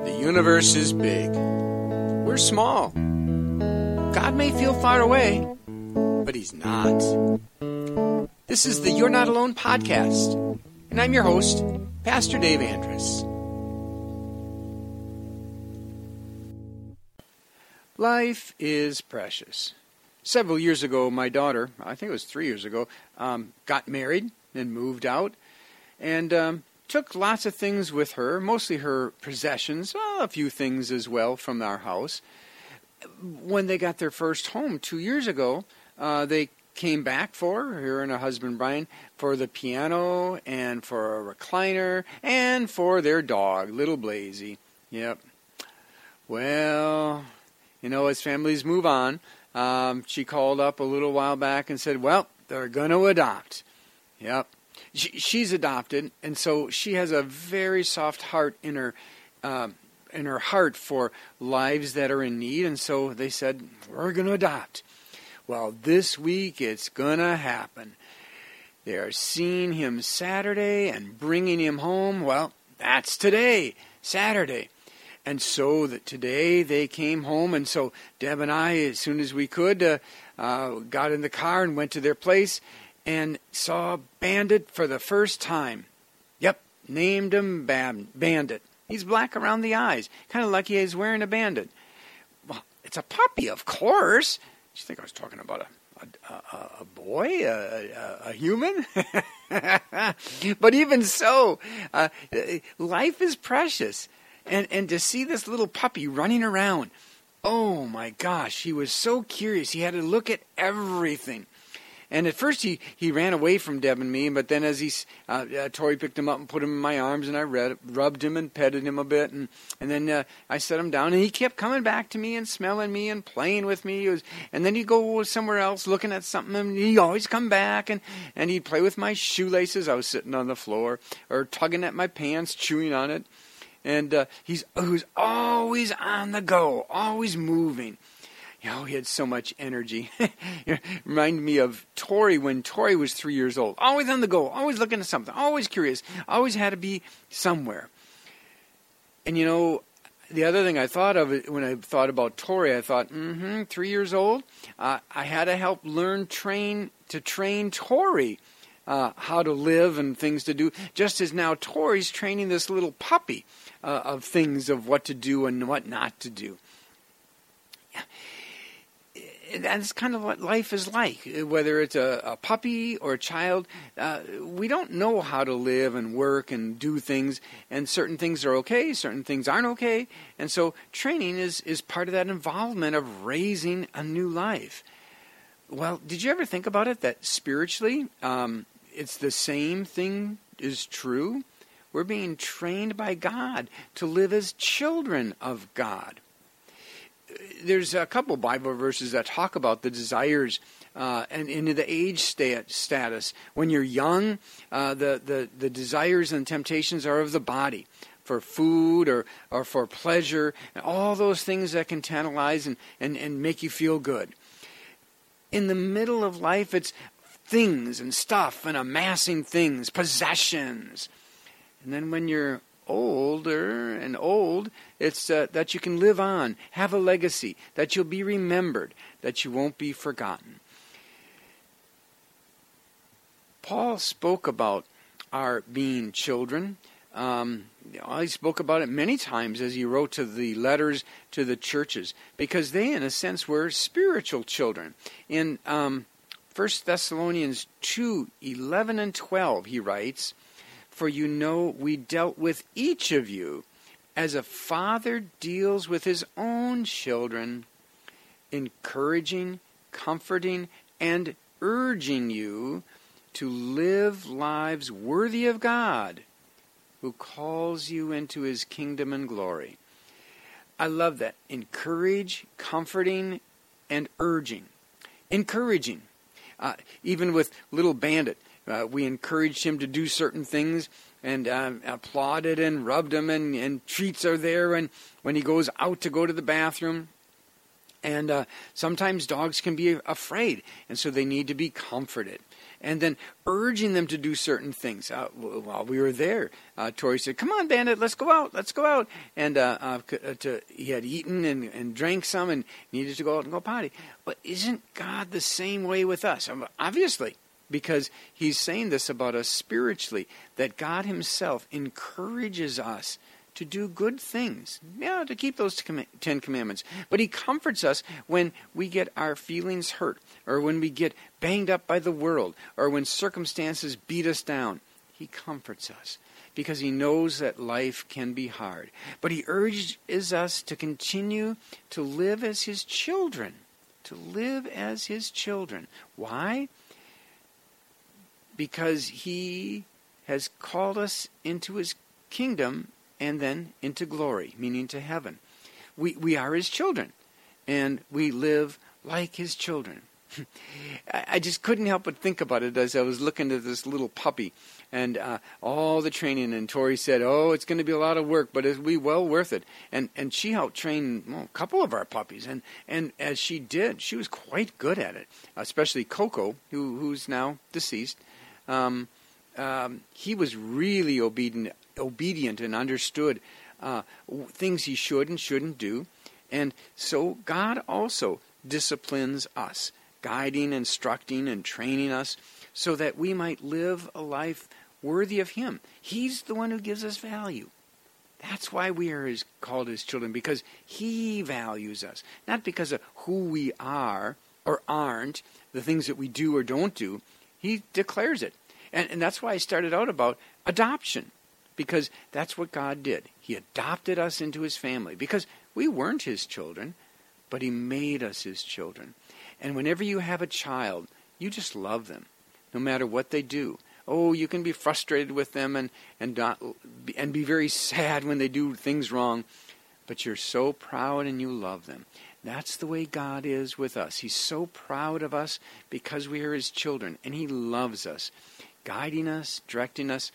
The universe is big. We're small. God may feel far away, but He's not. This is the You're Not Alone podcast, and I'm your host, Pastor Dave Andrus. Life is precious. Several years ago, my daughter, I think it was 3 years ago, got married and moved out, and took lots of things with her, mostly her possessions, a few things as well from our house. When they got their first home 2 years ago, they came back for, her and her husband Brian, for the piano and for a recliner and for their dog, little Blazy. Yep. Well, you know, as families move on, she called up a little while back and said, well, they're going to adopt. Yep. She's adopted, and so she has a very soft heart in her heart for lives that are in need, and so they said, we're going to adopt. Well, this week it's going to happen. They're seeing him Saturday and bringing him home. Well, that's today, Saturday. And so that today they came home, and so Deb and I, as soon as we could, got in the car and went to their place and saw Bandit for the first time. Yep, named him Bandit. He's black around the eyes, kind of like he's wearing a bandit. Well, it's a puppy, of course. Did you think I was talking about a boy, a human? But even so, life is precious. And to see this little puppy running around, oh my gosh, he was so curious. He had to look at everything. And at first he ran away from Deb and me, but then as Tori picked him up and put him in my arms, and I rubbed him and petted him a bit, and then I set him down, and he kept coming back to me and smelling me and playing with me. And then he'd go somewhere else looking at something, and he'd always come back, and he'd play with my shoelaces. I was sitting on the floor, or tugging at my pants, chewing on it. And he was always on the go, always moving. You know, he had so much energy. It reminded me of Tori when Tori was 3 years old. Always on the go, always looking at something, always curious, always had to be somewhere. And you know, the other thing I thought of when I thought about Tori, I thought, 3 years old, I had to help train Tori how to live and things to do, just as now Tori's training this little puppy of things of what to do and what not to do. That's kind of what life is like, whether it's a puppy or a child. We don't know how to live and work and do things, and certain things are okay, certain things aren't okay, and so training is part of that involvement of raising a new life. Well, did you ever think about it, that spiritually, it's the same thing is true? We're being trained by God to live as children of God. There's a couple Bible verses that talk about the desires and in the age status. When you're young, the desires and temptations are of the body, for food or for pleasure, and all those things that can tantalize and make you feel good. In the middle of life, it's things and stuff and amassing things, possessions. And then when you're older and old, it's that you can live on, have a legacy, that you'll be remembered, that you won't be forgotten. Paul spoke about our being children. He spoke about it many times as he wrote to the letters to the churches, because they, in a sense, were spiritual children. In 1 Thessalonians 2:11 and 12, he writes, "For you know we dealt with each of you as a father deals with his own children, encouraging, comforting, and urging you to live lives worthy of God, who calls you into his kingdom and glory." I love that. Encourage, comforting, and urging. Encouraging. Even with little Bandit, we encouraged him to do certain things and applauded and rubbed him, and treats are there and when he goes out to go to the bathroom. And sometimes dogs can be afraid, and so they need to be comforted. and then urging them to do certain things. While we were there, Tori said, "Come on, Bandit, let's go out." And he had eaten and drank some and needed to go out and go potty. But isn't God the same way with us? Obviously, because he's saying this about us spiritually, that God himself encourages us to do good things, to keep those 10 commandments. But he comforts us when we get our feelings hurt, or when we get banged up by the world, or when circumstances beat us down. He comforts us because he knows that life can be hard. But he urges us to continue to live as his children. Why? Because he has called us into his kingdom and then into glory, meaning to heaven. We are his children, and we live like his children. I just couldn't help but think about it as I was looking at this little puppy and all the training. And Tori said, it's going to be a lot of work, but it'll be well worth it. And she helped train a couple of our puppies. And as she did, she was quite good at it, especially Coco, who's now deceased. He was really obedient and understood things he should and shouldn't do. And so God also disciplines us, guiding, instructing, and training us so that we might live a life worthy of him. He's the one who gives us value. That's why we are called his children, because he values us, not because of who we are or aren't, the things that we do or don't do. He declares it. And that's why I started out about adoption, because that's what God did. He adopted us into his family, because we weren't his children, but he made us his children. And whenever you have a child, you just love them, no matter what they do. You can be frustrated with them and be very sad when they do things wrong, but you're so proud and you love them. That's the way God is with us. He's so proud of us because we are his children, and he loves us, guiding us, directing us.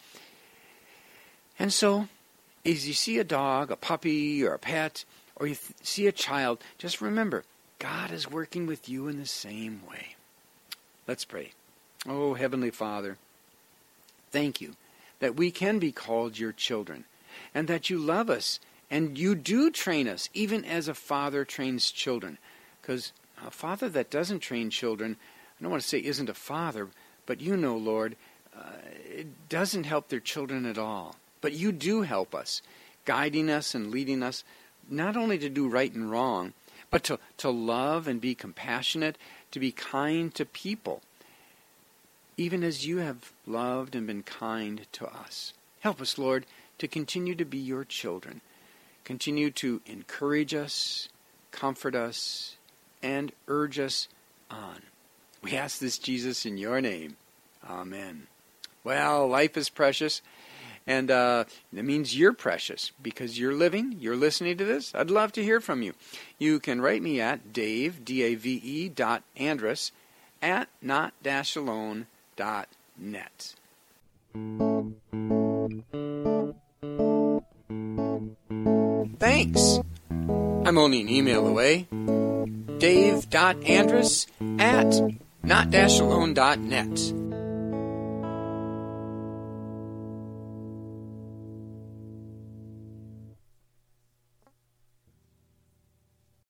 And so, as you see a dog, a puppy, or a pet, or you see a child, just remember, God is working with you in the same way. Let's pray. Oh, Heavenly Father, thank you that we can be called your children, and that you love us, and you do train us, even as a father trains children. Because a father that doesn't train children, I don't want to say isn't a father, but you know, Lord, it doesn't help their children at all. But you do help us, guiding us and leading us, not only to do right and wrong, but to love and be compassionate, to be kind to people, even as you have loved and been kind to us. Help us, Lord, to continue to be your children. Continue to encourage us, comfort us, and urge us on. We ask this, Jesus, in your name. Amen. Well, life is precious, and it means you're precious because you're living, you're listening to this. I'd love to hear from you. You can write me at Dave, D-A-V-E, .Andrus, at not-alone.net. Thanks. I'm only an email away. Dave.Andrus at not-alone.net.